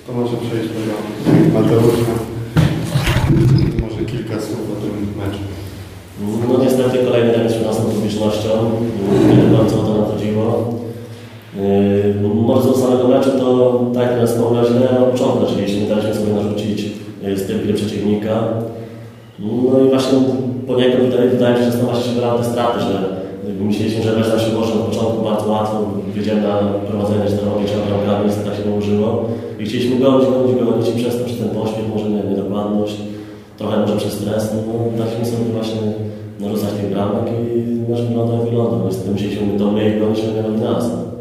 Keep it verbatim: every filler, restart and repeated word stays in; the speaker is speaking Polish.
To może przejdźmy do Mateusza. Może kilka słów o tym meczu. No niestety kolejny remis przed naszą publicznością. Nie wiem bardzo o to nam chodziło. Yy, może co do samego meczu to tak teraz wspomniał źle od początku zaczęliśmy, daliśmy sobie narzucić styl gry przeciwnika. No i właśnie poniekąd wydaje, wydaje mi się, że stąd właśnie się biorą te straty, że myśleliśmy, że mecz nam się ułoży na początku bardzo łatwo, wiedziałem na prowadzenie czteroma pięcioma bramkami, niestety tak się nie ułożyło. I chcieliśmy gonić, gonić, gonić i przez to, przez ten pośpiech, może nie, niedokładność, trochę może przez stres, no daliśmy sobie właśnie narzucać tych bramek i nasz wyglądał jak wyglądał. Niestety musieliśmy to my ich gonić, a nie oni nas.